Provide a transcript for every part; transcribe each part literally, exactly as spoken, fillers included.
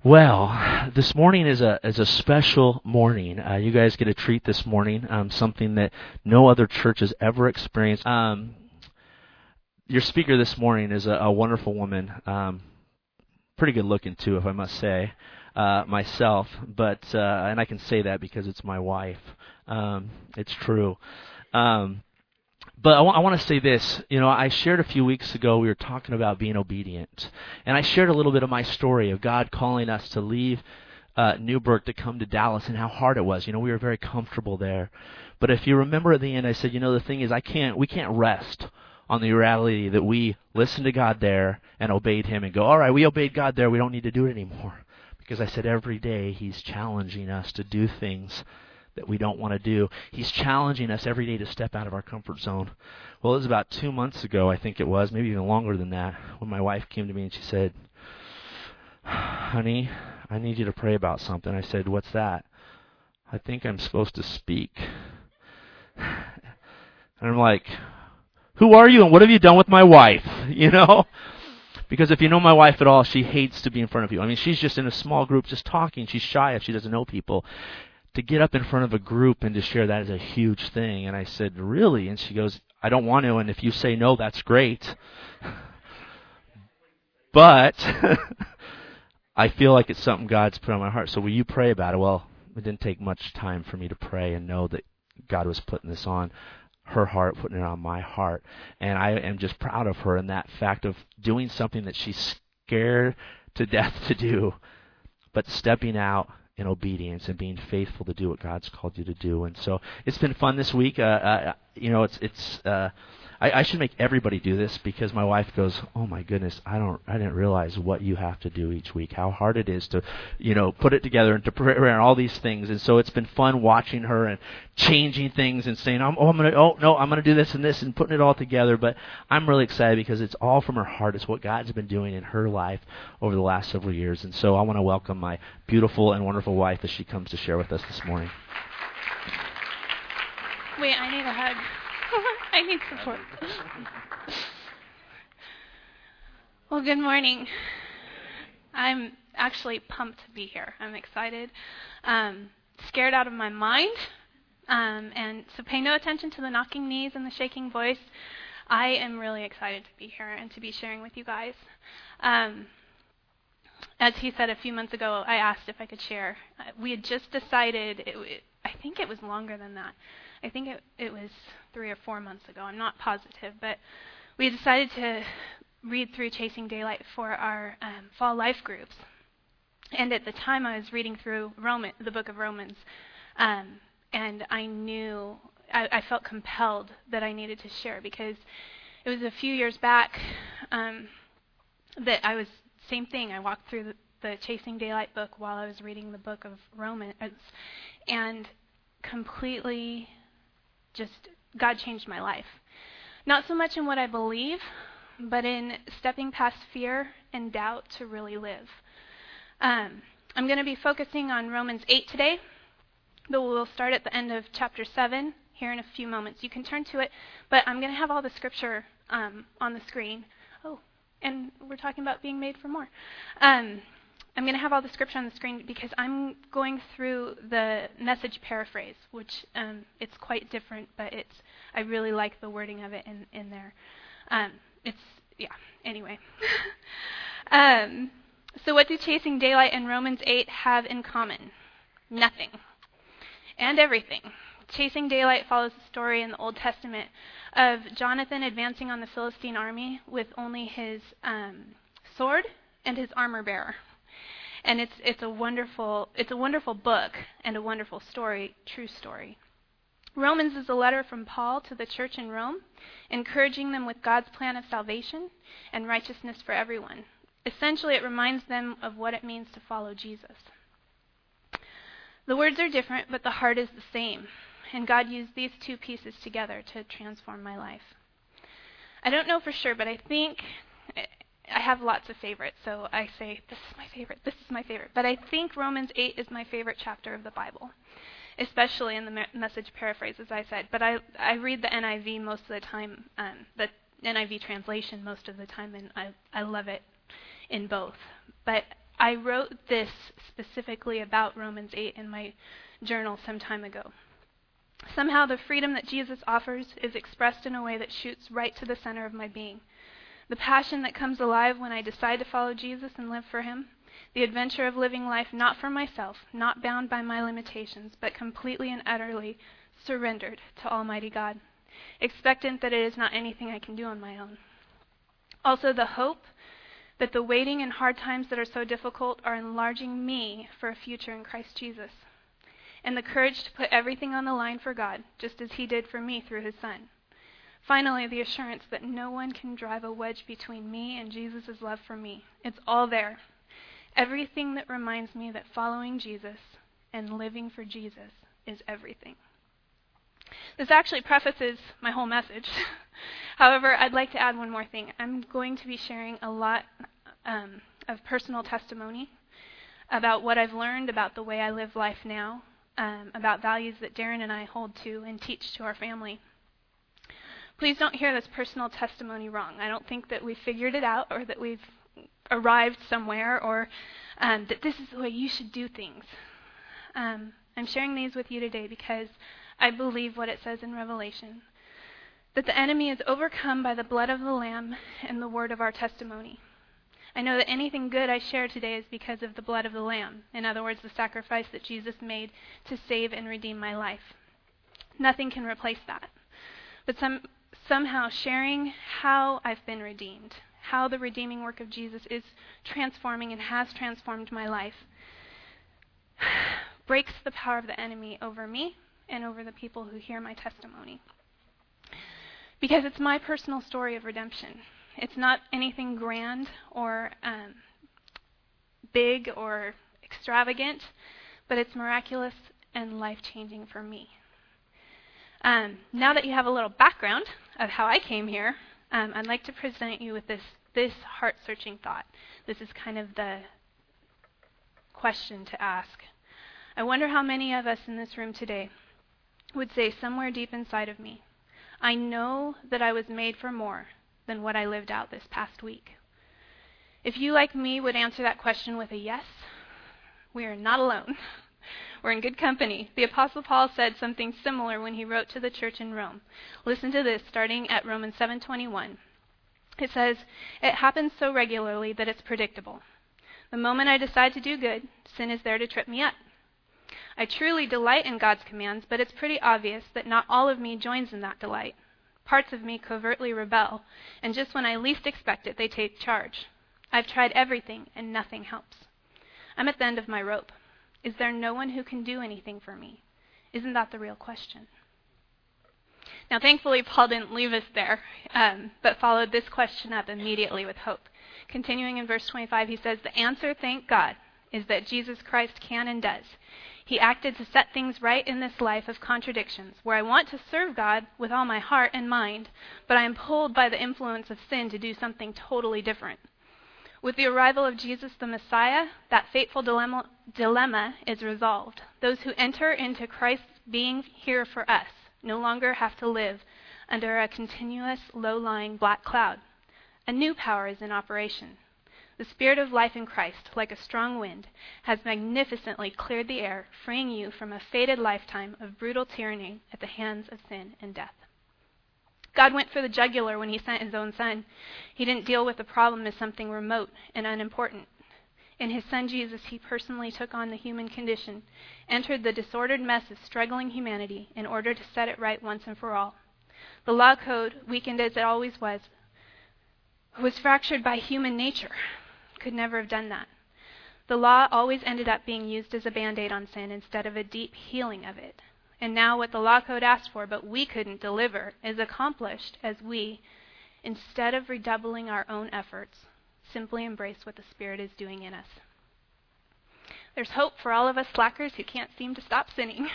Well, this morning is a is a special morning. Uh, you guys get a treat this morning, um, something that no other church has ever experienced. Um, your speaker this morning is a, a wonderful woman, um, pretty good looking too, if I must say, uh, myself. But uh, and I can say that because it's my wife. Um, it's true. Um, But I want to say this. You know, I shared a few weeks ago, we were talking about being obedient. And I shared a little bit of my story of God calling us to leave uh, Newburgh to come to Dallas and how hard it was. You know, we were very comfortable there. But if you remember at the end, I said, you know, the thing is, I can't, we can't rest on the reality that we listened to God there and obeyed Him and go, all right, we obeyed God there, we don't need to do it anymore. Because I said every day He's challenging us to do things that we don't want to do. He's challenging us every day to step out of our comfort zone. Well, it was about two months ago, I think it was, maybe even longer than that, when my wife came to me and she said, honey, I need you to pray about something. I said, what's that? I think I'm supposed to speak. And I'm like, who are you and what have you done with my wife? You know? Because if you know my wife at all, she hates to be in front of people. I mean, she's just in a small group just talking. She's shy if she doesn't know people. To get up in front of a group and to share that is a huge thing. And I said, really? And she goes, I don't want to, and if you say no, that's great. But I feel like it's something God's put on my heart. So will you pray about it? Well, it didn't take much time for me to pray and know that God was putting this on her heart, putting it on my heart. And I am just proud of her in that fact of doing something that she's scared to death to do, but stepping out in obedience and being faithful to do what God's called you to do. And so it's been fun this week. Uh, uh, you know, it's it's. Uh, I, I should make everybody do this because my wife goes, "Oh my goodness, I don't, I didn't realize what you have to do each week. How hard it is to, you know, put it together and to prepare and all these things." And so it's been fun watching her and changing things and saying, "Oh, I'm gonna, oh no, I'm gonna do this and this," and putting it all together. But I'm really excited because it's all from her heart. It's what God's been doing in her life over the last several years. And so I want to welcome my beautiful and wonderful wife as she comes to share with us this morning. Wait, I need a hug. I need support. Well, good morning. I'm actually pumped to be here. I'm excited, um, scared out of my mind, um, and so pay no attention to the knocking knees and the shaking voice. I am really excited to be here and to be sharing with you guys. Um, as he said a few months ago, I asked if I could share. Uh, we had just decided, it, it, I think it was longer than that. I think it, it was three or four months ago. I'm not positive, but we decided to read through Chasing Daylight for our um, fall life groups. And at the time, I was reading through Roman, the book of Romans, um, and I knew, I, I felt compelled that I needed to share because it was a few years back um, that I was, same thing, I walked through the, the Chasing Daylight book while I was reading the book of Romans, and completely just, God changed my life. Not so much in what I believe, but in stepping past fear and doubt to really live. Um, I'm going to be focusing on Romans eight today, but we'll start at the end of chapter seven here in a few moments. You can turn to it, but I'm going to have all the scripture um, on the screen. Oh, and we're talking about being made for more. Um, I'm going to have all the scripture on the screen because I'm going through the Message paraphrase, which um, it's quite different, but it's I really like the wording of it in, in there. Um, it's, yeah, anyway. um, so what do Chasing Daylight and Romans eight have in common? Nothing. And everything. Chasing Daylight follows the story in the Old Testament of Jonathan advancing on the Philistine army with only his um, sword and his armor bearer. And it's it's a wonderful it's a wonderful book and a wonderful story, true story. Romans is a letter from Paul to the church in Rome, encouraging them with God's plan of salvation and righteousness for everyone. Essentially, it reminds them of what it means to follow Jesus. The words are different, but the heart is the same, and God used these two pieces together to transform my life. I don't know for sure, but I think I have lots of favorites, so I say, this is my favorite, this is my favorite. But I think Romans eight is my favorite chapter of the Bible, especially in the me- Message paraphrase, as I said. But I, I read the N I V most of the time, um, the N I V translation most of the time, and I, I love it in both. But I wrote this specifically about Romans eight in my journal some time ago. Somehow the freedom that Jesus offers is expressed in a way that shoots right to the center of my being. The passion that comes alive when I decide to follow Jesus and live for him. The adventure of living life not for myself, not bound by my limitations, but completely and utterly surrendered to Almighty God, expectant that it is not anything I can do on my own. Also the hope that the waiting and hard times that are so difficult are enlarging me for a future in Christ Jesus. And the courage to put everything on the line for God, just as he did for me through his Son. Finally, the assurance that no one can drive a wedge between me and Jesus' love for me. It's all there. Everything that reminds me that following Jesus and living for Jesus is everything. This actually prefaces my whole message. However, I'd like to add one more thing. I'm going to be sharing a lot um, of personal testimony about what I've learned about the way I live life now, um, about values that Darren and I hold to and teach to our family. Please don't hear this personal testimony wrong. I don't think that we've figured it out or that we've arrived somewhere or um, that this is the way you should do things. Um, I'm sharing these with you today because I believe what it says in Revelation, that the enemy is overcome by the blood of the Lamb and the word of our testimony. I know that anything good I share today is because of the blood of the Lamb. In other words, the sacrifice that Jesus made to save and redeem my life. Nothing can replace that. But some, somehow sharing how I've been redeemed, how the redeeming work of Jesus is transforming and has transformed my life, breaks the power of the enemy over me and over the people who hear my testimony. Because it's my personal story of redemption. It's not anything grand or um, big or extravagant, but it's miraculous and life-changing for me. Um, now that you have a little background of how I came here, um, I'd like to present you with this, this heart-searching thought. This is kind of the question to ask. I wonder how many of us in this room today would say somewhere deep inside of me, I know that I was made for more than what I lived out this past week. If you, like me, would answer that question with a yes, we are not alone. We're in good company. The Apostle Paul said something similar when he wrote to the church in Rome. Listen to this, starting at Romans seven twenty-one. It says, "It happens so regularly that it's predictable. The moment I decide to do good, sin is there to trip me up. I truly delight in God's commands, but it's pretty obvious that not all of me joins in that delight. Parts of me covertly rebel, and just when I least expect it, they take charge. I've tried everything, and nothing helps. I'm at the end of my rope. Is there no one who can do anything for me? Isn't that the real question?" Now, thankfully, Paul didn't leave us there, um, but followed this question up immediately with hope. Continuing in verse twenty-five, he says, "The answer, thank God, is that Jesus Christ can and does. He acted to set things right in this life of contradictions, where I want to serve God with all my heart and mind, but I am pulled by the influence of sin to do something totally different. With the arrival of Jesus the Messiah, that fateful dilemma, dilemma is resolved. Those who enter into Christ's being here for us no longer have to live under a continuous, low-lying black cloud. A new power is in operation. The Spirit of life in Christ, like a strong wind, has magnificently cleared the air, freeing you from a fated lifetime of brutal tyranny at the hands of sin and death." God went for the jugular when he sent his own Son. He didn't deal with the problem as something remote and unimportant. In his Son Jesus, he personally took on the human condition, entered the disordered mess of struggling humanity in order to set it right once and for all. The law code, weakened as it always was, was fractured by human nature. Could never have done that. The law always ended up being used as a band-aid on sin instead of a deep healing of it. And now what the law code asked for, but we couldn't deliver, is accomplished as we, instead of redoubling our own efforts, simply embrace what the Spirit is doing in us. There's hope for all of us slackers who can't seem to stop sinning.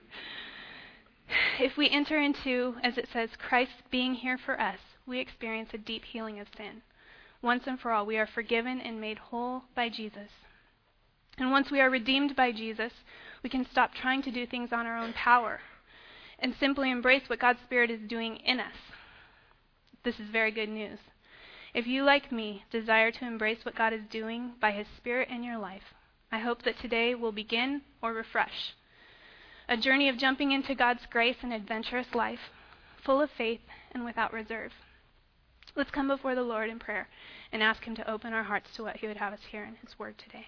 If we enter into, as it says, Christ being here for us, we experience a deep healing of sin. Once and for all, we are forgiven and made whole by Jesus. And once we are redeemed by Jesus, we can stop trying to do things on our own power and simply embrace what God's Spirit is doing in us. This is very good news. If you, like me, desire to embrace what God is doing by His Spirit in your life, I hope that today will begin or refresh a journey of jumping into God's grace and adventurous life, full of faith and without reserve. Let's come before the Lord in prayer and ask Him to open our hearts to what He would have us hear in His Word today.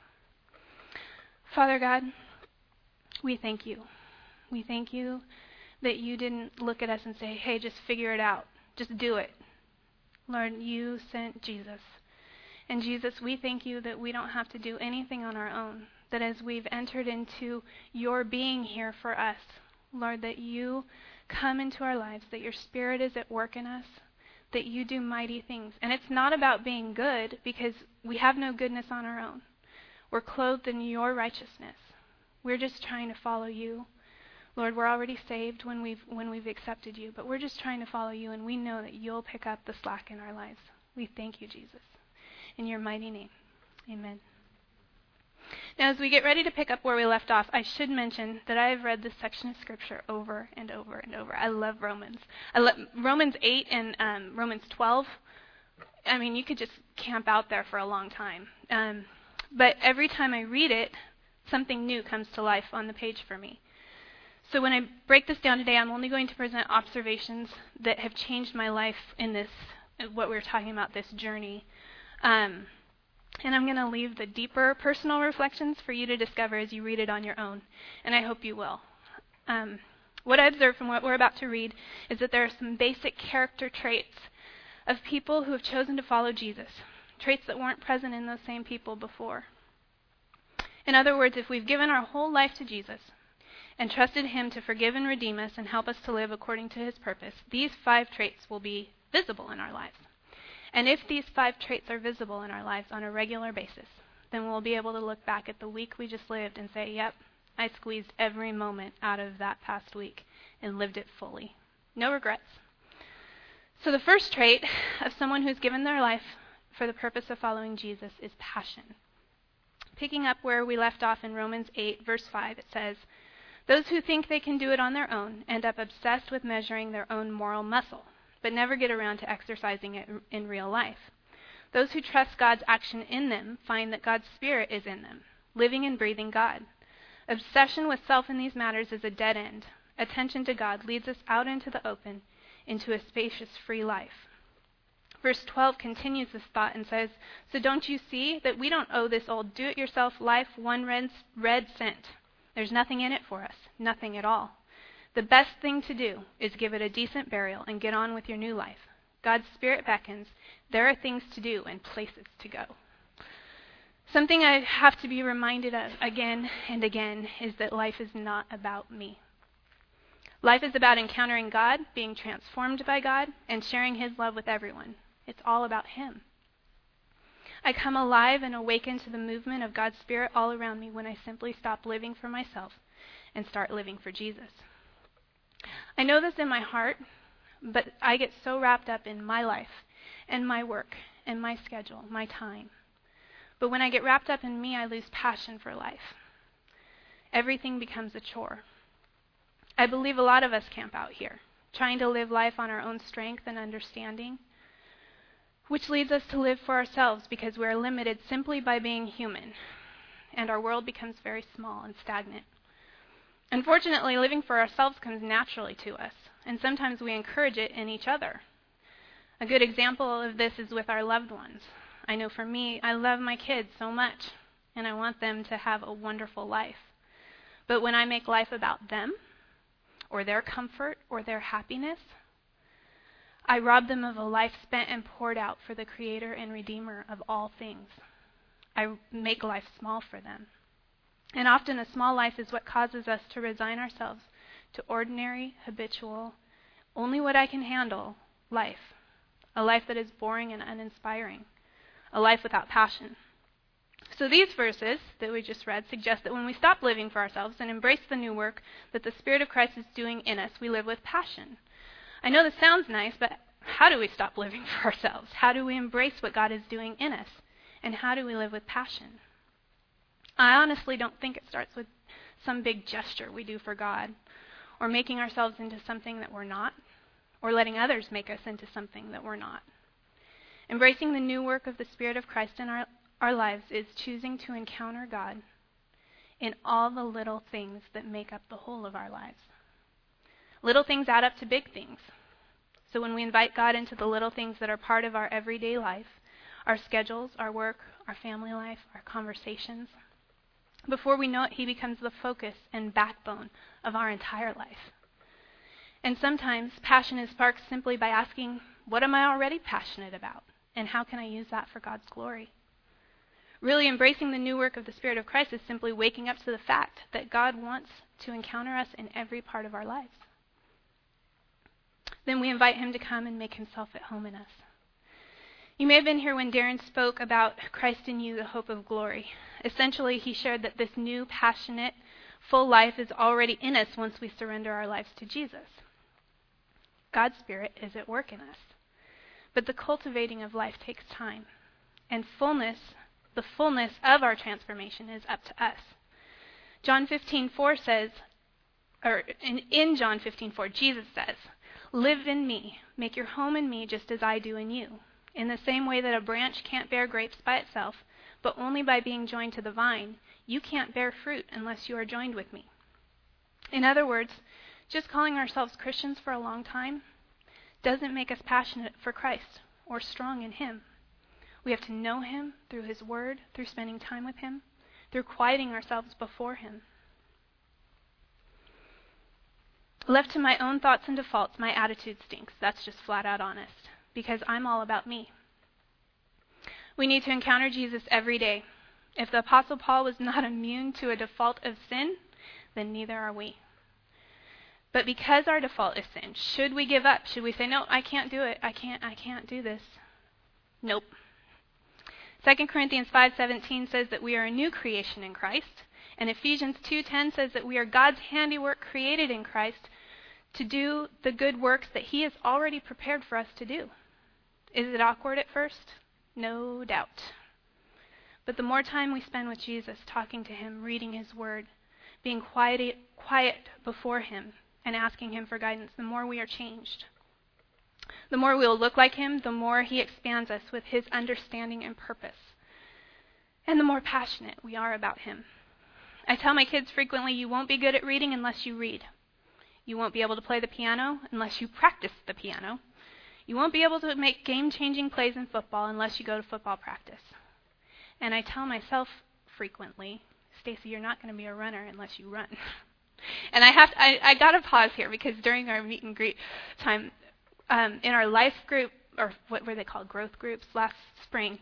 Father God, we thank you. We thank you that you didn't look at us and say, hey, just figure it out. Just do it. Lord, you sent Jesus. And Jesus, we thank you that we don't have to do anything on our own, that as we've entered into your being here for us, Lord, that you come into our lives, that your Spirit is at work in us, that you do mighty things. And it's not about being good, because we have no goodness on our own. We're clothed in your righteousness. We're just trying to follow you. Lord, we're already saved when we've when we've accepted you, but we're just trying to follow you, and we know that you'll pick up the slack in our lives. We thank you, Jesus. In your mighty name, amen. Now, as we get ready to pick up where we left off, I should mention that I have read this section of Scripture over and over and over. I love Romans. I love Romans eight and um, Romans twelve. I mean, you could just camp out there for a long time. Um, but every time I read it, something new comes to life on the page for me. So when I break this down today, I'm only going to present observations that have changed my life in this, what we're talking about, this journey. Um, and I'm going to leave the deeper personal reflections for you to discover as you read it on your own. And I hope you will. Um, what I observed from what we're about to read is that there are some basic character traits of people who have chosen to follow Jesus, traits that weren't present in those same people before. In other words, if we've given our whole life to Jesus and trusted Him to forgive and redeem us and help us to live according to His purpose, these five traits will be visible in our lives. And if these five traits are visible in our lives on a regular basis, then we'll be able to look back at the week we just lived and say, yep, I squeezed every moment out of that past week and lived it fully. No regrets. So the first trait of someone who's given their life for the purpose of following Jesus is passion. Picking up where we left off in Romans eight, verse five, it says, those who think they can do it on their own end up obsessed with measuring their own moral muscle, but never get around to exercising it in real life. Those who trust God's action in them find that God's Spirit is in them, living and breathing God. Obsession with self in these matters is a dead end. Attention to God leads us out into the open, into a spacious, free life. Verse twelve continues this thought and says, so don't you see that we don't owe this old do-it-yourself life one red, red cent? There's nothing in it for us, nothing at all. The best thing to do is give it a decent burial and get on with your new life. God's Spirit beckons. There are things to do and places to go. Something I have to be reminded of again and again is that life is not about me. Life is about encountering God, being transformed by God, and sharing His love with everyone. It's all about Him. I come alive and awaken to the movement of God's Spirit all around me when I simply stop living for myself and start living for Jesus. I know this in my heart, but I get so wrapped up in my life and my work and my schedule, my time. But when I get wrapped up in me, I lose passion for life. Everything becomes a chore. I believe a lot of us camp out here, trying to live life on our own strength and understanding, which leads us to live for ourselves because we are limited simply by being human, and our world becomes very small and stagnant. Unfortunately, living for ourselves comes naturally to us, and sometimes we encourage it in each other. A good example of this is with our loved ones. I know for me, I love my kids so much, and I want them to have a wonderful life. But when I make life about them, or their comfort, or their happiness, I rob them of a life spent and poured out for the Creator and Redeemer of all things. I make life small for them. And often a small life is what causes us to resign ourselves to ordinary, habitual, only what I can handle life. A life that is boring and uninspiring. A life without passion. So these verses that we just read suggest that when we stop living for ourselves and embrace the new work that the Spirit of Christ is doing in us, we live with passion. I know this sounds nice, but how do we stop living for ourselves? How do we embrace what God is doing in us? And how do we live with passion? I honestly don't think it starts with some big gesture we do for God, or making ourselves into something that we're not, or letting others make us into something that we're not. Embracing the new work of the Spirit of Christ in our, our lives is choosing to encounter God in all the little things that make up the whole of our lives. Little things add up to big things. So when we invite God into the little things that are part of our everyday life, our schedules, our work, our family life, our conversations, before we know it, he becomes the focus and backbone of our entire life. And sometimes passion is sparked simply by asking, what am I already passionate about? And how can I use that for God's glory? Really embracing the new work of the Spirit of Christ is simply waking up to the fact that God wants to encounter us in every part of our lives. Then we invite him to come and make himself at home in us. You may have been here when Darren spoke about Christ in you, the hope of glory. Essentially, he shared that this new, passionate, full life is already in us once we surrender our lives to Jesus. God's Spirit is at work in us. But the cultivating of life takes time. And fullness, the fullness of our transformation is up to us. John fifteen four says, or in, in John fifteen four, Jesus says, live in me, make your home in me just as I do in you. In the same way that a branch can't bear grapes by itself, but only by being joined to the vine, you can't bear fruit unless you are joined with me. In other words, just calling ourselves Christians for a long time doesn't make us passionate for Christ or strong in him. We have to know him through his word, through spending time with him, through quieting ourselves before him. Left to my own thoughts and defaults, my attitude stinks. That's just flat out honest, because I'm all about me. We need to encounter Jesus every day. If the Apostle Paul was not immune to a default of sin, then neither are we. But because our default is sin, should we give up? Should we say, no, I can't do it. I can't, I can't do this. Nope. Second Corinthians five seventeen says that we are a new creation in Christ. And Ephesians two ten says that we are God's handiwork created in Christ to do the good works that he has already prepared for us to do. Is it awkward at first? No doubt. But the more time we spend with Jesus, talking to him, reading his word, being quiet, quiet before him, and asking him for guidance, the more we are changed. The more we will look like him, the more he expands us with his understanding and purpose. And the more passionate we are about him. I tell my kids frequently, you won't be good at reading unless you read. You won't be able to play the piano unless you practice the piano. You won't be able to make game-changing plays in football unless you go to football practice. And I tell myself frequently, Stacy, you're not going to be a runner unless you run. And I have to, I, I got to pause here because during our meet and greet time, um, in our life group, or what were they called, growth groups last spring,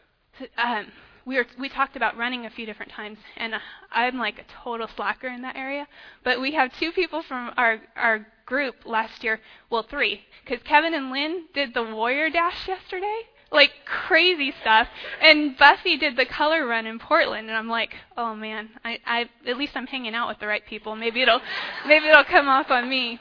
um, we were we talked about running a few different times, and uh, I'm like a total slacker in that area. But we have two people from our our group last year, well, three, because Kevin and Lynn did the Warrior Dash yesterday. Like crazy stuff. And Buffy did the color run in Portland, and I'm like, oh man, I, I at least I'm hanging out with the right people. Maybe it'll maybe it'll come off on me.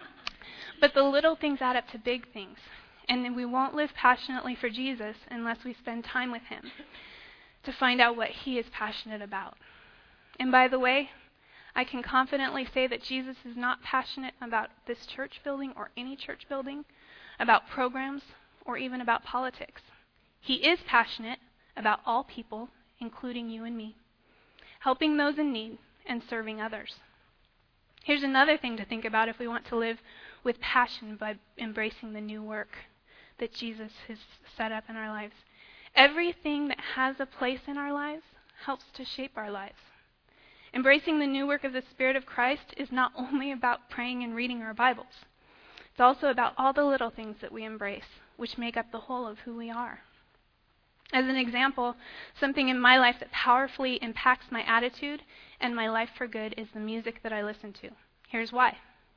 But the little things add up to big things. And then we won't live passionately for Jesus unless we spend time with him to find out what he is passionate about. And by the way, I can confidently say that Jesus is not passionate about this church building or any church building, about programs, or even about politics. He is passionate about all people, including you and me, helping those in need and serving others. Here's another thing to think about if we want to live with passion by embracing the new work that Jesus has set up in our lives. Everything that has a place in our lives helps to shape our lives. Embracing the new work of the Spirit of Christ is not only about praying and reading our Bibles. It's also about all the little things that we embrace, which make up the whole of who we are. As an example, something in my life that powerfully impacts my attitude and my life for good is the music that I listen to. Here's why.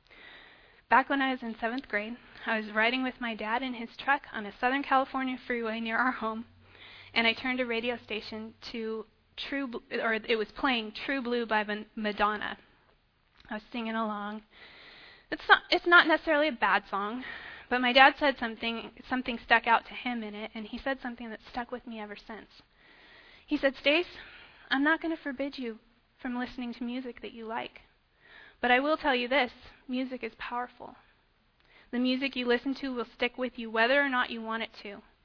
Back when I was in seventh grade, I was riding with my dad in his truck on a Southern California freeway near our home, and I turned a radio station to True, Blue, or it was playing True Blue by Madonna. I was singing along. It's not, it's not necessarily a bad song, but my dad said something, something stuck out to him in it, and he said something that stuck with me ever since. He said, Stace, I'm not going to forbid you from listening to music that you like, but I will tell you this, music is powerful. The music you listen to will stick with you whether or not you want it to.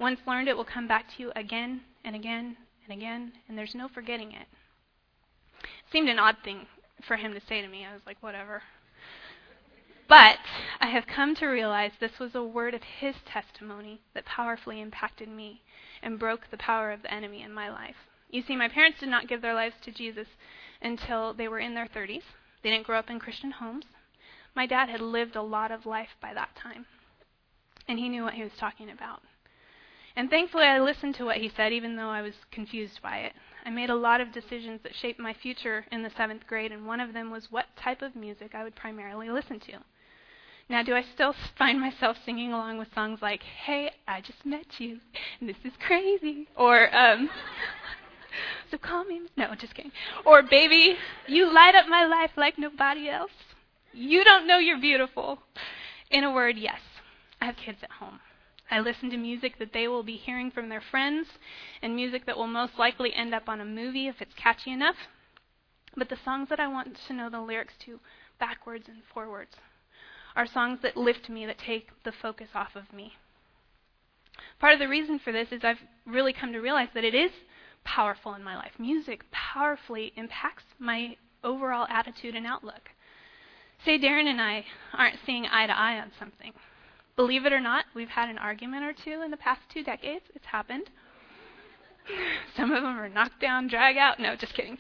Once learned, it will come back to you again and again and again, and there's no forgetting it. It seemed an odd thing for him to say to me. I was like, whatever. But I have come to realize this was a word of his testimony that powerfully impacted me and broke the power of the enemy in my life. You see, my parents did not give their lives to Jesus until they were in their thirties. They didn't grow up in Christian homes. My dad had lived a lot of life by that time, and he knew what he was talking about. And thankfully, I listened to what he said, even though I was confused by it. I made a lot of decisions that shaped my future in the seventh grade, and one of them was what type of music I would primarily listen to. Now, do I still find myself singing along with songs like, "Hey, I just met you, and this is crazy," or, um, "So call me," no, just kidding, or, "Baby, you light up my life like nobody else. You don't know you're beautiful." In a word, yes, I have kids at home. I listen to music that they will be hearing from their friends, and music that will most likely end up on a movie if it's catchy enough. But the songs that I want to know the lyrics to, backwards and forwards, are songs that lift me, that take the focus off of me. Part of the reason for this is I've really come to realize that it is powerful in my life. Music powerfully impacts my overall attitude and outlook. Say Darren and I aren't seeing eye to eye on something. Believe it or not, we've had an argument or two in the past two decades. It's happened. Some of them are knocked down, drag out. No, just kidding.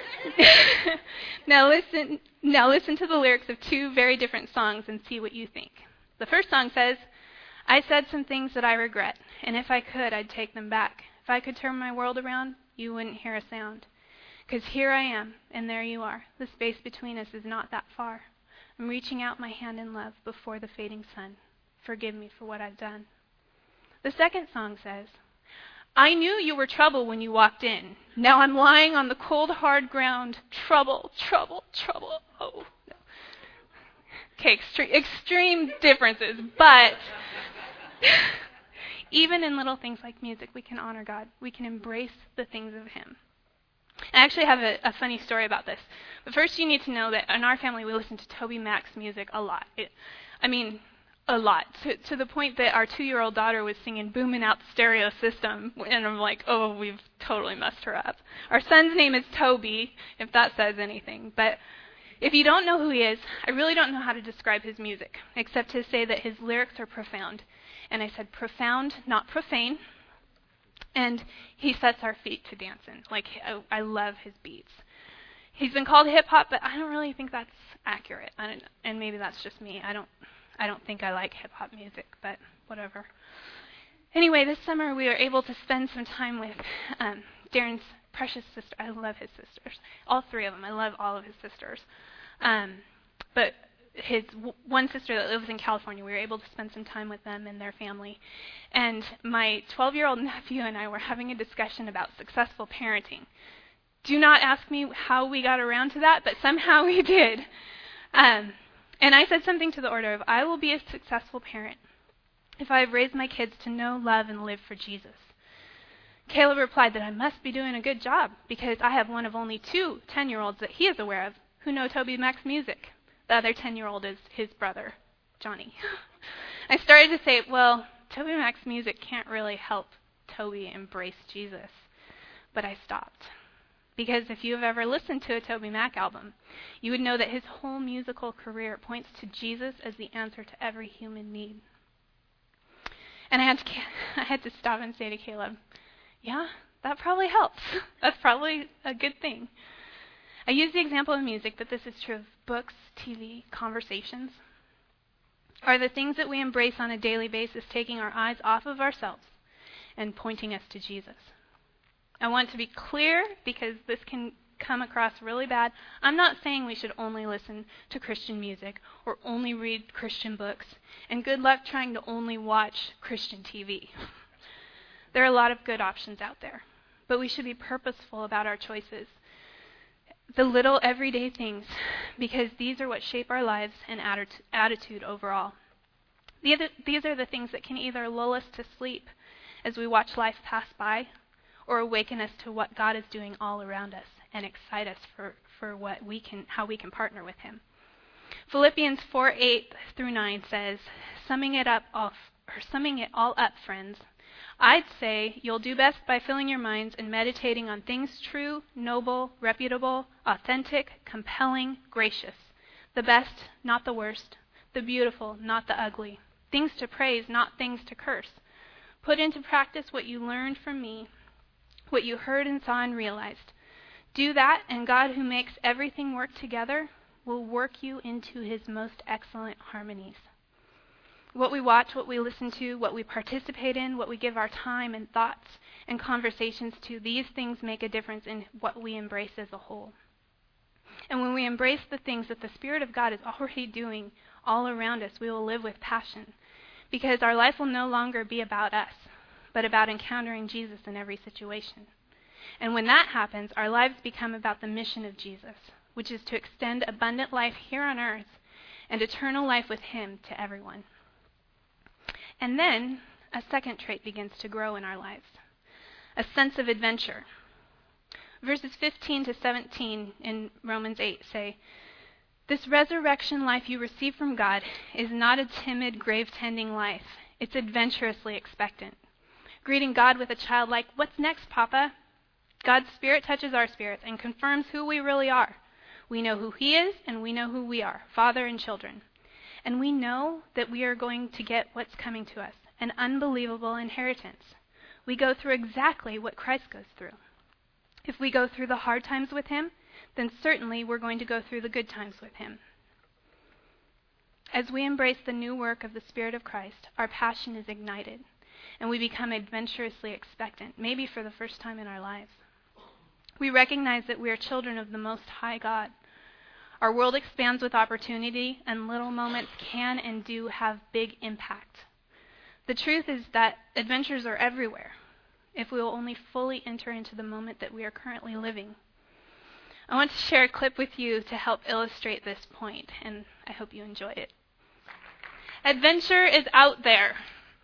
Now listen, now listen to the lyrics of two very different songs and see what you think. The first song says, "I said some things that I regret, and if I could, I'd take them back. If I could turn my world around, you wouldn't hear a sound. 'Cause here I am, and there you are. The space between us is not that far. I'm reaching out my hand in love before the fading sun. Forgive me for what I've done." The second song says, "I knew you were trouble when you walked in. Now I'm lying on the cold, hard ground. Trouble, trouble, trouble." Oh, no. Okay, extreme, extreme differences, but even in little things like music, we can honor God. We can embrace the things of Him. I actually have a, a funny story about this. But first, you need to know that in our family, we listen to Toby Mac's music a lot. It, I mean, a lot, to, to the point that our two-year-old daughter was singing "Booming Out the Stereo System," and I'm like, oh, we've totally messed her up. Our son's name is Toby, if that says anything. But if you don't know who he is, I really don't know how to describe his music, except to say that his lyrics are profound. And I said profound, not profane. And he sets our feet to dancing. Like, I, I love his beats. He's been called hip-hop, but I don't really think that's accurate. I don't, and maybe that's just me. I don't I don't think I like hip-hop music, but whatever. Anyway, this summer we were able to spend some time with um, Darren's precious sister. I love his sisters. All three of them. I love all of his sisters. Um, but his w- one sister that lives in California, we were able to spend some time with them and their family. And my twelve-year-old nephew and I were having a discussion about successful parenting. Do not ask me how we got around to that, but somehow we did. Um, and I said something to the order of, "I will be a successful parent if I have raised my kids to know, love, and live for Jesus." Caleb replied that I must be doing a good job because I have one of only two ten-year-olds that he is aware of who know Toby Mac's music. The other ten-year-old is his brother, Johnny. I started to say, well, Toby Mac's music can't really help Toby embrace Jesus. But I stopped. Because if you've ever listened to a Toby Mac album, you would know that his whole musical career points to Jesus as the answer to every human need. And I had to, I had to stop and say to Caleb, yeah, that probably helps. That's probably a good thing. I use the example of music, but this is true of books, T V, conversations. Are the things that we embrace on a daily basis taking our eyes off of ourselves and pointing us to Jesus? I want to be clear because this can come across really bad. I'm not saying we should only listen to Christian music or only read Christian books, and good luck trying to only watch Christian T V. There are a lot of good options out there, but we should be purposeful about our choices. The little everyday things, because these are what shape our lives and atti- attitude overall. The other, these are the things that can either lull us to sleep as we watch life pass by, or awaken us to what God is doing all around us and excite us for, for what we can, how we can partner with Him. Philippians four, eight through nine says, summing it up all, or summing it all up, friends, I'd say you'll do best by filling your minds and meditating on things true, noble, reputable, authentic, compelling, gracious. The best, not the worst. The beautiful, not the ugly. Things to praise, not things to curse. Put into practice what you learned from me, what you heard and saw and realized. Do that, and God, who makes everything work together, will work you into his most excellent harmonies. What we watch, what we listen to, what we participate in, what we give our time and thoughts and conversations to, these things make a difference in what we embrace as a whole. And when we embrace the things that the Spirit of God is already doing all around us, we will live with passion, because our life will no longer be about us, but about encountering Jesus in every situation. And when that happens, our lives become about the mission of Jesus, which is to extend abundant life here on earth and eternal life with him to everyone. And then a second trait begins to grow in our lives, a sense of adventure. Verses fifteen to seventeen in Romans eight say, "This resurrection life you receive from God is not a timid, grave-tending life. It's adventurously expectant. Greeting God with a childlike, 'What's next, Papa?' God's Spirit touches our spirits and confirms who we really are. We know who he is, and we know who we are, father and children. And we know that we are going to get what's coming to us, an unbelievable inheritance. We go through exactly what Christ goes through. If we go through the hard times with him, then certainly we're going to go through the good times with him. As we embrace the new work of the Spirit of Christ, our passion is ignited, and we become adventurously expectant, maybe for the first time in our lives. We recognize that we are children of the Most High God. Our world expands with opportunity, and little moments can and do have big impact. The truth is that adventures are everywhere, if we will only fully enter into the moment that we are currently living. I want to share a clip with you to help illustrate this point, and I hope you enjoy it. Adventure is out there.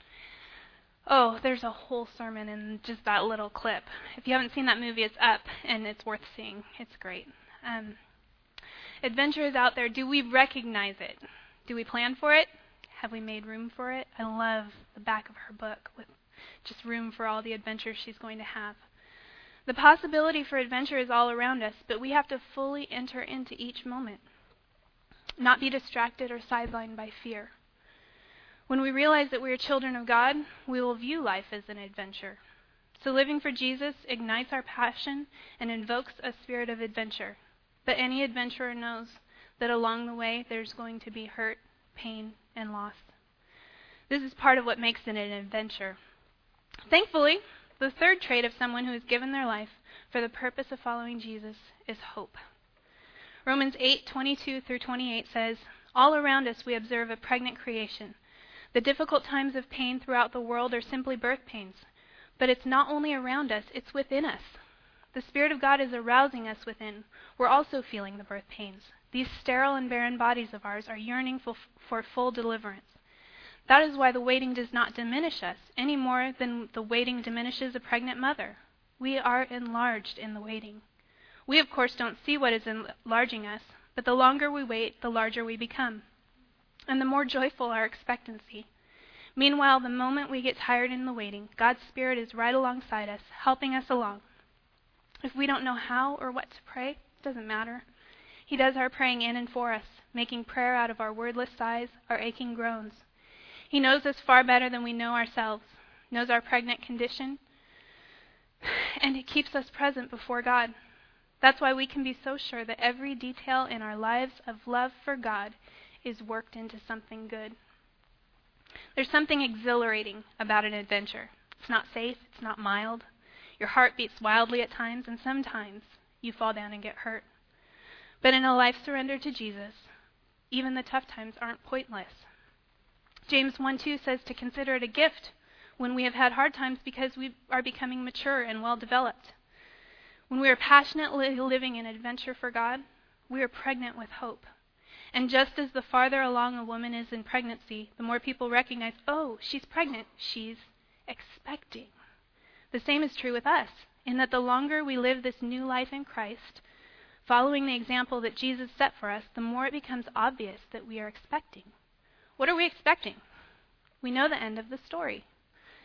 Oh, there's a whole sermon in just that little clip. If you haven't seen that movie, it's up, and it's worth seeing. It's great. Um, adventure is out there. Do we recognize it? Do we plan for it? Have we made room for it? I love the back of her book with just room for all the adventures she's going to have. The possibility for adventure is all around us, but we have to fully enter into each moment, not be distracted or sidelined by fear. When we realize that we are children of God, we will view life as an adventure. So living for Jesus ignites our passion and invokes a spirit of adventure. But any adventurer knows that along the way there's going to be hurt, pain, and loss. This is part of what makes it an adventure. Thankfully, the third trait of someone who has given their life for the purpose of following Jesus is hope. Romans eight twenty-two through twenty-eight says, "All around us we observe a pregnant creation. The difficult times of pain throughout the world are simply birth pains. But it's not only around us, it's within us. The Spirit of God is arousing us within. We're also feeling the birth pains. These sterile and barren bodies of ours are yearning for, for full deliverance. That is why the waiting does not diminish us, any more than the waiting diminishes a pregnant mother. We are enlarged in the waiting. We, of course, don't see what is enlarging us, but the longer we wait, the larger we become, and the more joyful our expectancy. Meanwhile, the moment we get tired in the waiting, God's Spirit is right alongside us, helping us along. If we don't know how or what to pray, it doesn't matter. He does our praying in and for us, making prayer out of our wordless sighs, our aching groans. He knows us far better than we know ourselves, knows our pregnant condition, and He keeps us present before God. That's why we can be so sure that every detail in our lives of love for God is worked into something good. There's something exhilarating about an adventure. It's not safe, it's not mild. Your heart beats wildly at times, and sometimes you fall down and get hurt. But in a life surrendered to Jesus, even the tough times aren't pointless. James one two says to consider it a gift when we have had hard times because we are becoming mature and well-developed. When we are passionately living an adventure for God, we are pregnant with hope. And just as the farther along a woman is in pregnancy, the more people recognize, oh, she's pregnant, she's expecting. The same is true with us, in that the longer we live this new life in Christ, following the example that Jesus set for us, the more it becomes obvious that we are expecting. What are we expecting? We know the end of the story.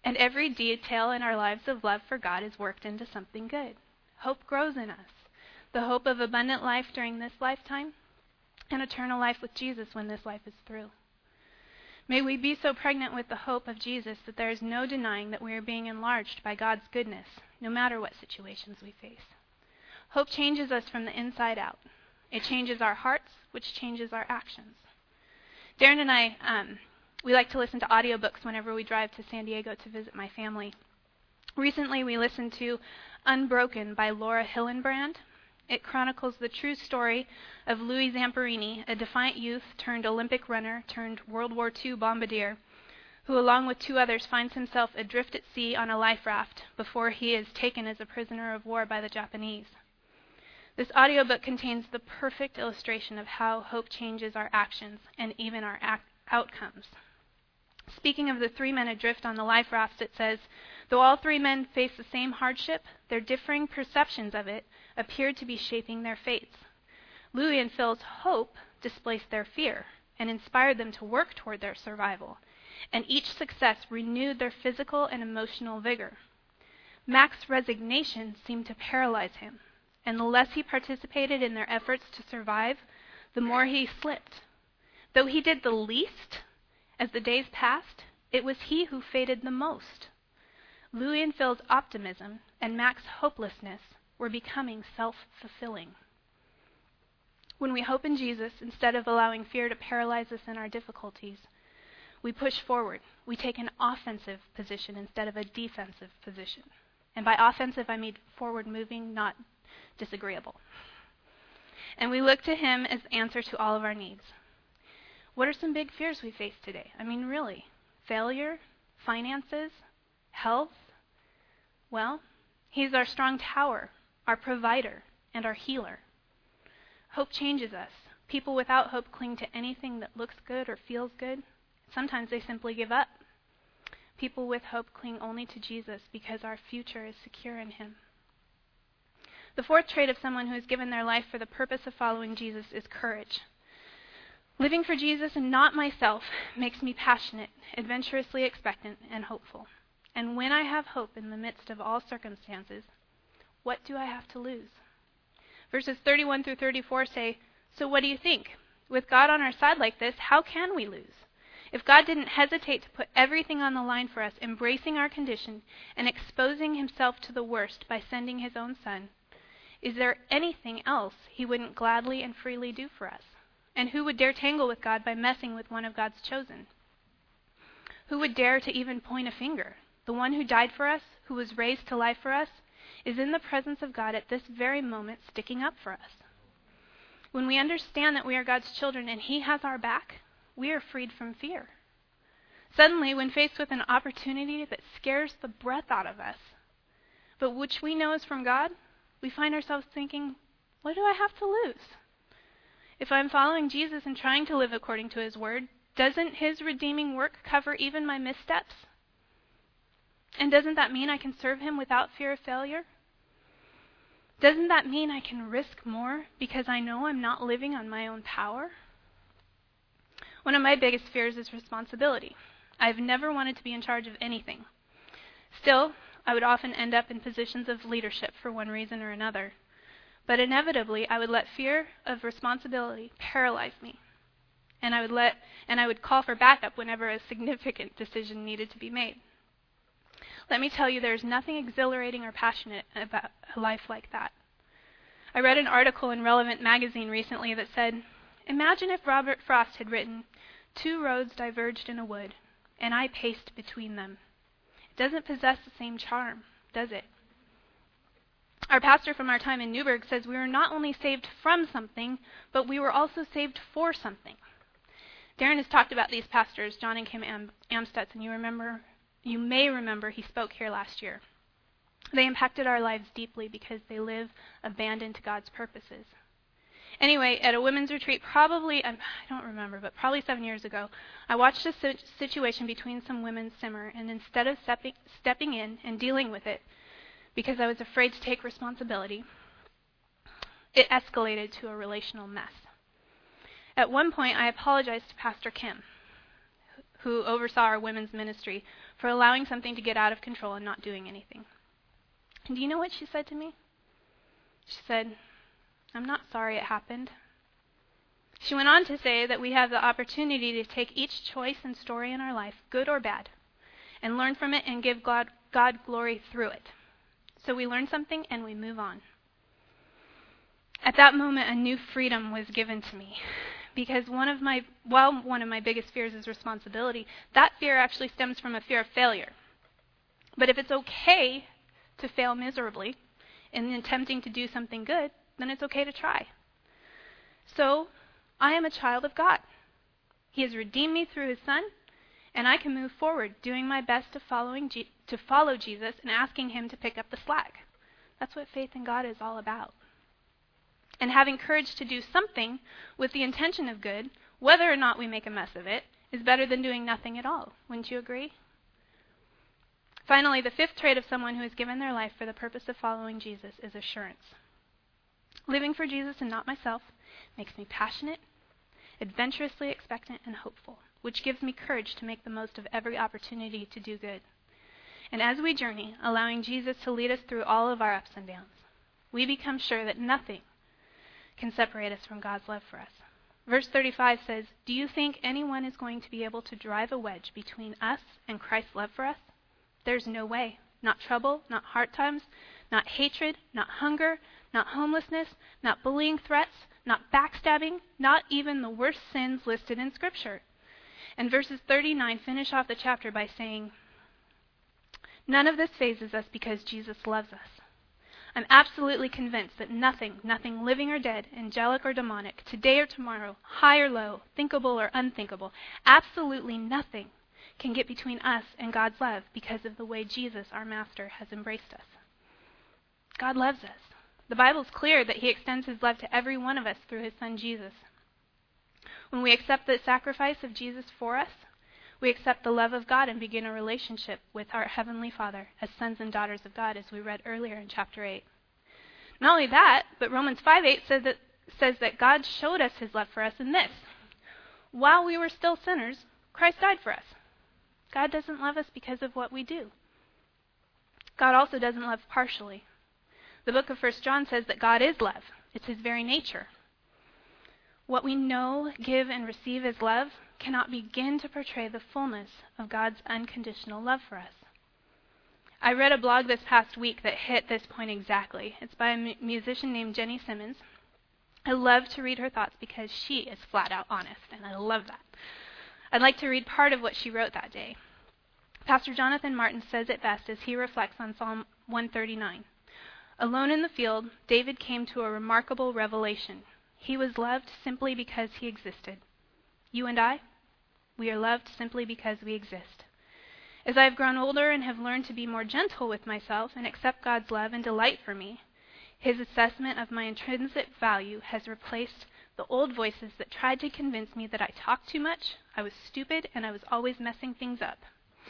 And every detail in our lives of love for God is worked into something good. Hope grows in us. The hope of abundant life during this lifetime and eternal life with Jesus when this life is through. May we be so pregnant with the hope of Jesus that there is no denying that we are being enlarged by God's goodness, no matter what situations we face. Hope changes us from the inside out. It changes our hearts, which changes our actions. Darren and I, um, we like to listen to audiobooks whenever we drive to San Diego to visit my family. Recently, we listened to Unbroken by Laura Hillenbrand. It chronicles the true story of Louis Zamperini, a defiant youth turned Olympic runner turned World War Two bombardier, who along with two others finds himself adrift at sea on a life raft before he is taken as a prisoner of war by the Japanese. This audiobook contains the perfect illustration of how hope changes our actions and even our act- outcomes. Speaking of the three men adrift on the life raft, it says, though all three men faced the same hardship, their differing perceptions of it appeared to be shaping their fates. Louis and Phil's hope displaced their fear and inspired them to work toward their survival, and each success renewed their physical and emotional vigor. Mac's resignation seemed to paralyze him, and the less he participated in their efforts to survive, the more he slipped. Though he did the least, as the days passed, it was he who faded the most. Louis and Phil's optimism and Mac's hopelessness were becoming self-fulfilling. When we hope in Jesus, instead of allowing fear to paralyze us in our difficulties, we push forward. We take an offensive position instead of a defensive position. And by offensive, I mean forward moving, not disagreeable. And we look to him as the answer to all of our needs. What are some big fears we face today? I mean, really? Failure? Finances? Health? Well, he's our strong tower, our provider, and our healer. Hope changes us. People without hope cling to anything that looks good or feels good. Sometimes they simply give up. People with hope cling only to Jesus because our future is secure in him. The fourth trait of someone who has given their life for the purpose of following Jesus is courage. Living for Jesus and not myself makes me passionate, adventurously expectant, and hopeful. And when I have hope in the midst of all circumstances, what do I have to lose? Verses thirty-one through thirty-four say, so what do you think? With God on our side like this, how can we lose? If God didn't hesitate to put everything on the line for us, embracing our condition and exposing himself to the worst by sending his own son, is there anything else he wouldn't gladly and freely do for us? And who would dare tangle with God by messing with one of God's chosen? Who would dare to even point a finger? The one who died for us, who was raised to life for us, is in the presence of God at this very moment sticking up for us. When we understand that we are God's children and he has our back, we are freed from fear. Suddenly, when faced with an opportunity that scares the breath out of us, but which we know is from God, we find ourselves thinking, what do I have to lose? If I'm following Jesus and trying to live according to his word, doesn't his redeeming work cover even my missteps? And doesn't that mean I can serve him without fear of failure? Doesn't that mean I can risk more because I know I'm not living on my own power? One of my biggest fears is responsibility. I've never wanted to be in charge of anything. Still, I would often end up in positions of leadership for one reason or another. But inevitably, I would let fear of responsibility paralyze me. And I would let and I would call for backup whenever a significant decision needed to be made. Let me tell you, there's nothing exhilarating or passionate about a life like that. I read an article in Relevant magazine recently that said, imagine if Robert Frost had written, two roads diverged in a wood, and I paced between them. It doesn't possess the same charm, does it? Our pastor from our time in Newburgh says we were not only saved from something, but we were also saved for something. Darren has talked about these pastors, John and Kim Am- Amstutz, and you remember, you may remember he spoke here last year. They impacted our lives deeply because they live abandoned to God's purposes. Anyway, at a women's retreat, probably, I don't remember, but probably seven years ago, I watched a situation between some women simmer, and instead of stepping, stepping in and dealing with it, because I was afraid to take responsibility, it escalated to a relational mess. At one point, I apologized to Pastor Kim, who oversaw our women's ministry, for allowing something to get out of control and not doing anything. And do you know what she said to me? She said, "I'm not sorry it happened." She went on to say that we have the opportunity to take each choice and story in our life, good or bad, and learn from it and give God, God glory through it. So we learn something and we move on. At that moment, a new freedom was given to me. Because one of my, while one of my biggest fears is responsibility, that fear actually stems from a fear of failure. But if it's okay to fail miserably in attempting to do something good, then it's okay to try. So I am a child of God. He has redeemed me through his Son, and I can move forward doing my best to following G- to follow Jesus and asking him to pick up the slack. That's what faith in God is all about. And having courage to do something with the intention of good, whether or not we make a mess of it, is better than doing nothing at all. Wouldn't you agree? Finally, the fifth trait of someone who has given their life for the purpose of following Jesus is assurance. Living for Jesus and not myself makes me passionate, adventurously expectant, and hopeful, which gives me courage to make the most of every opportunity to do good. And as we journey, allowing Jesus to lead us through all of our ups and downs, we become sure that nothing can separate us from God's love for us. Verse thirty-five says, "Do you think anyone is going to be able to drive a wedge between us and Christ's love for us? There's no way. Not trouble, not hard times, not hatred, not hunger, not homelessness, not bullying threats, not backstabbing, not even the worst sins listed in Scripture." And verses thirty-nine finish off the chapter by saying, "None of this phases us because Jesus loves us. I'm absolutely convinced that nothing, nothing living or dead, angelic or demonic, today or tomorrow, high or low, thinkable or unthinkable, absolutely nothing can get between us and God's love because of the way Jesus, our Master, has embraced us. God loves us. The Bible's clear that he extends his love to every one of us through his Son, Jesus. When we accept the sacrifice of Jesus for us, we accept the love of God and begin a relationship with our Heavenly Father as sons and daughters of God, as we read earlier in chapter eight. Not only that, but Romans five eight says that, says that God showed us his love for us in this: while we were still sinners, Christ died for us. God doesn't love us because of what we do. God also doesn't love partially. The book of First John says that God is love. It's his very nature. What we know, give, and receive as love cannot begin to portray the fullness of God's unconditional love for us. I read a blog this past week that hit this point exactly. It's by a mu- musician named Jenny Simmons. I love to read her thoughts because she is flat out honest, and I love that. I'd like to read part of what she wrote that day. Pastor Jonathan Martin says it best as he reflects on Psalm one thirty-nine. Alone in the field, David came to a remarkable revelation. He was loved simply because he existed. You and I, we are loved simply because we exist. As I have grown older and have learned to be more gentle with myself and accept God's love and delight for me, his assessment of my intrinsic value has replaced the old voices that tried to convince me that I talked too much, I was stupid, and I was always messing things up.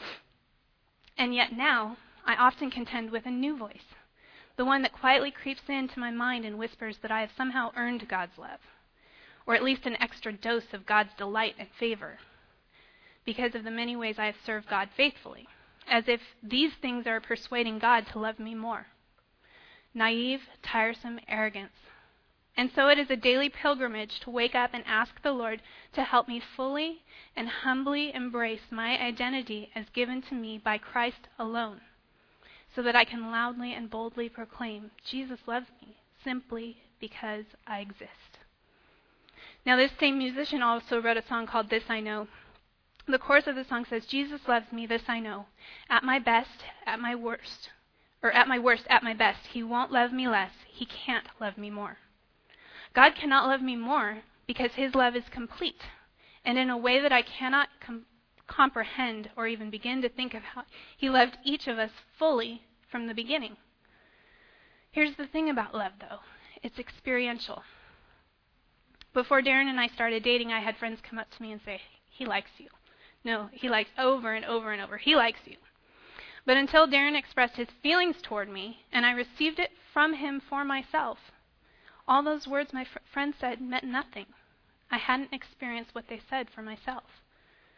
And yet now, I often contend with a new voice, the one that quietly creeps into my mind and whispers that I have somehow earned God's love, or at least an extra dose of God's delight and favor, because of the many ways I have served God faithfully, as if these things are persuading God to love me more. Naive, tiresome arrogance. And so it is a daily pilgrimage to wake up and ask the Lord to help me fully and humbly embrace my identity as given to me by Christ alone, so that I can loudly and boldly proclaim, Jesus loves me simply because I exist. Now, this same musician also wrote a song called This I Know. The chorus of the song says, Jesus loves me, this I know. At my best, at my worst, or at my worst, at my best, he won't love me less. He can't love me more. God cannot love me more because his love is complete, and in a way that I cannot com- comprehend or even begin to think of how he loved each of us fully from the beginning. Here's the thing about love, though. It's experiential. Before Darren and I started dating, I had friends come up to me and say, he likes you. No, he likes over and over and over. He likes you. But until Darren expressed his feelings toward me, and I received it from him for myself, all those words my fr- friends said meant nothing. I hadn't experienced what they said for myself.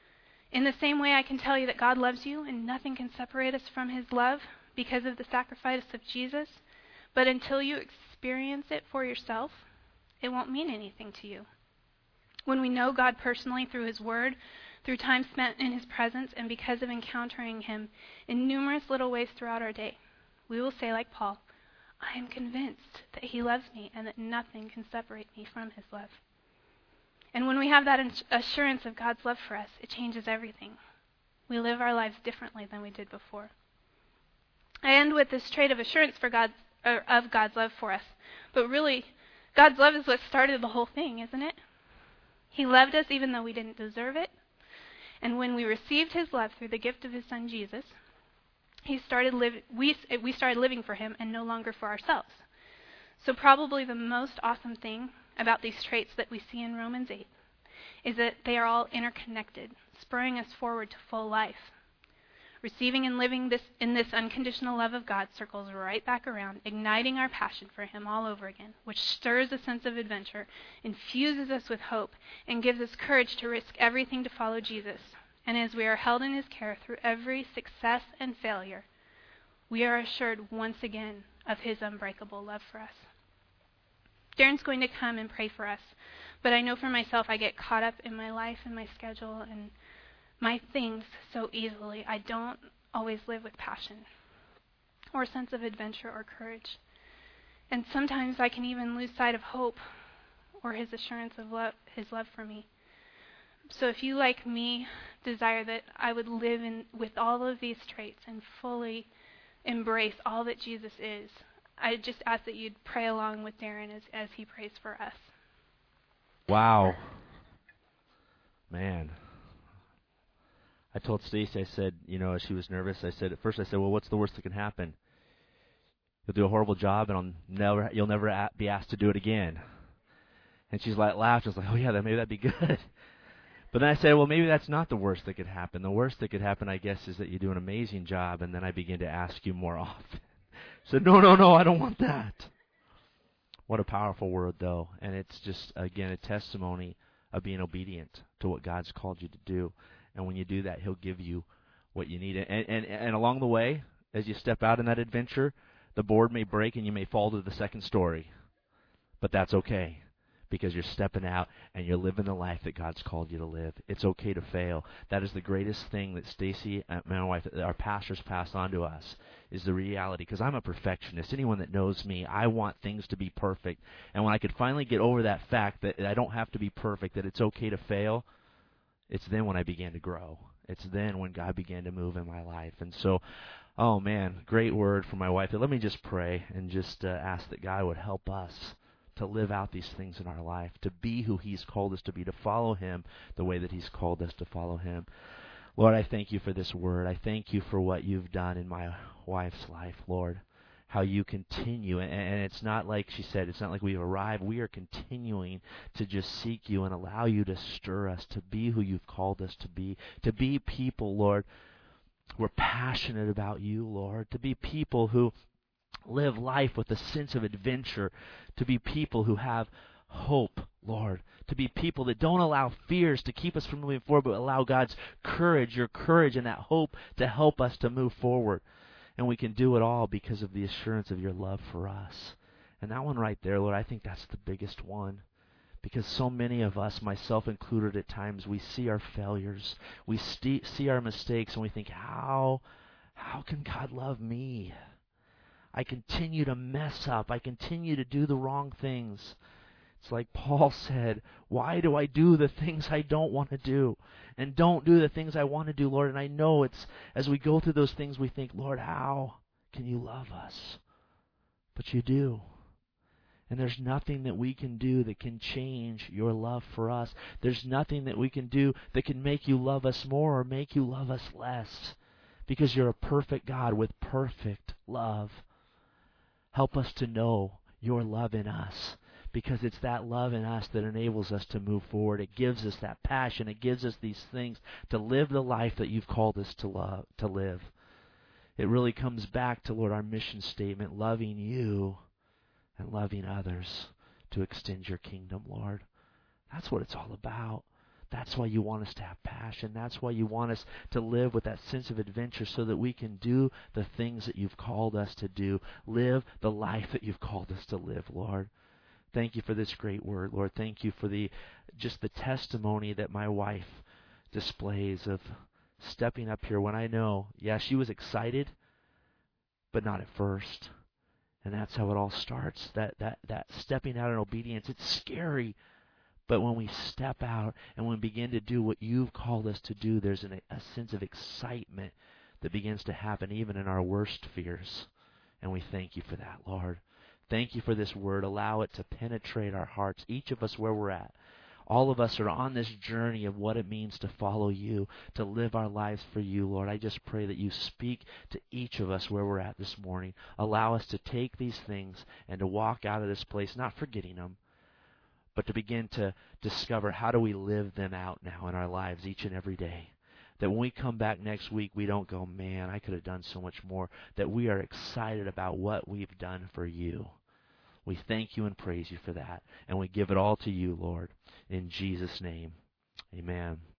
In the same way, I can tell you that God loves you and nothing can separate us from his love because of the sacrifice of Jesus. But until you experience it for yourself, it won't mean anything to you. When we know God personally through his word, through time spent in his presence, and because of encountering him in numerous little ways throughout our day, we will say like Paul, I am convinced that he loves me and that nothing can separate me from his love. And when we have that assurance of God's love for us, it changes everything. We live our lives differently than we did before. I end with this trait of assurance for God's, or of God's love for us. But really, God's love is what started the whole thing, isn't it? He loved us even though we didn't deserve it. And when we received his love through the gift of his son Jesus, he started live, we, we started living for him and no longer for ourselves. So probably the most awesome thing about these traits that we see in Romans eight is that they are all interconnected, spurring us forward to full life. Receiving and living this in this unconditional love of God circles right back around, igniting our passion for him all over again, which stirs a sense of adventure, infuses us with hope, and gives us courage to risk everything to follow Jesus. And as we are held in his care through every success and failure, we are assured once again of his unbreakable love for us. Darren's going to come and pray for us, but I know for myself I get caught up in my life and my schedule and my things so easily. I don't always live with passion or a sense of adventure or courage. And sometimes I can even lose sight of hope or his assurance of love, his love for me. So if you, like me, desire that I would live in with all of these traits and fully embrace all that Jesus is, I just ask that you'd pray along with Darren as, as he prays for us. Wow. Man. I told Stacy, I said, you know, as she was nervous, I said, at first I said, well, what's the worst that can happen? You'll do a horrible job and I'll never, you'll never a- be asked to do it again. And she's like, laughed. I was like, oh yeah, that maybe that'd be good. But then I said, well, maybe that's not the worst that could happen. The worst that could happen, I guess, is that you do an amazing job and then I begin to ask you more often. I said, no, no, no, I don't want that. What a powerful word, though. And it's just, again, a testimony of being obedient to what God's called you to do. And when you do that, he'll give you what you need. And, and, and along the way, as you step out in that adventure, the board may break and you may fall to the second story. But that's okay, because you're stepping out and you're living the life that God's called you to live. It's okay to fail. That is the greatest thing that Stacy, my wife, our pastors passed on to us, is the reality. Because I'm a perfectionist. Anyone that knows me, I want things to be perfect. And when I could finally get over that fact that I don't have to be perfect, that it's okay to fail, it's then when I began to grow. It's then when God began to move in my life. And so, oh man, great word from my wife. Let me just pray and just uh, ask that God would help us to live out these things in our life, to be who he's called us to be, to follow him the way that he's called us to follow him. Lord, I thank you for this word. I thank you for what you've done in my wife's life, Lord, how you continue. And, and it's not like she said, it's not like we've arrived. We are continuing to just seek you and allow you to stir us to be who you've called us to be, to be people, Lord, who are passionate about you, Lord, to be people who live life with a sense of adventure, to be people who have hope, Lord, to be people that don't allow fears to keep us from moving forward, but allow God's courage, your courage and that hope to help us to move forward. And we can do it all because of the assurance of your love for us. And that one right there, Lord, I think that's the biggest one. Because so many of us, myself included at times, we see our failures, we st- see our mistakes, and we think, how, how can God love me? I continue to mess up. I continue to do the wrong things. It's like Paul said, why do I do the things I don't want to do? And don't do the things I want to do, Lord. And I know it's, as we go through those things, we think, Lord, how can you love us? But you do. And there's nothing that we can do that can change your love for us. There's nothing that we can do that can make you love us more or make you love us less. Because you're a perfect God with perfect love. Help us to know your love in us, because it's that love in us that enables us to move forward. It gives us that passion. It gives us these things to live the life that you've called us to love, to live. It really comes back to, Lord, our mission statement, loving you and loving others to extend your kingdom, Lord. That's what it's all about. That's why you want us to have passion. That's why you want us to live with that sense of adventure so that we can do the things that you've called us to do. Live the life that you've called us to live, Lord. Thank you for this great word, Lord. Thank you for the just the testimony that my wife displays of stepping up here when I know, yeah, she was excited, but not at first. And that's how it all starts. That that that stepping out in obedience, it's scary. But when we step out and when we begin to do what you've called us to do, there's an, a sense of excitement that begins to happen even in our worst fears. And we thank you for that, Lord. Thank you for this word. Allow it to penetrate our hearts, each of us where we're at. All of us are on this journey of what it means to follow you, to live our lives for you, Lord. I just pray that you speak to each of us where we're at this morning. Allow us to take these things and to walk out of this place not forgetting them, but to begin to discover how do we live them out now in our lives each and every day. That when we come back next week, we don't go, man, I could have done so much more. That we are excited about what we've done for you. We thank you and praise you for that. And we give it all to you, Lord. In Jesus' name, amen.